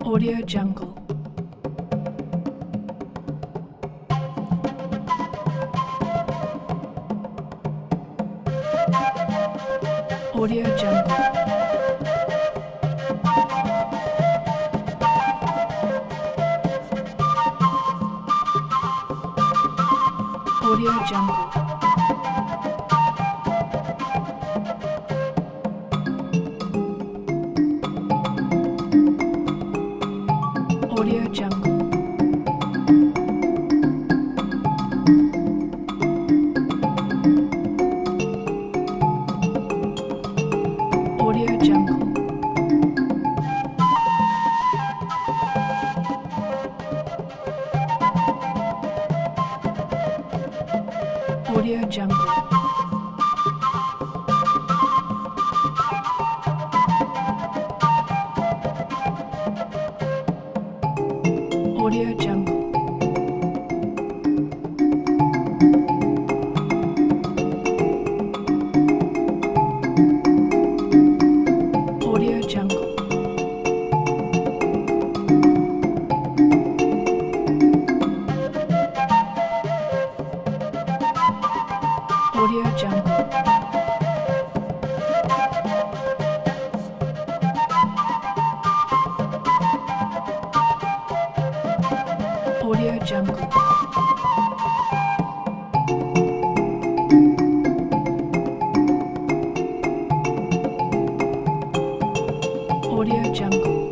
Audio Jungle. Audio Jungle. Audio Jungle. Audio Jungle. Audio Jungle. Audio Jungle. Audio Jungle. Audio Jungle. Audio Jungle. Audio Jungle. Audio Jungle.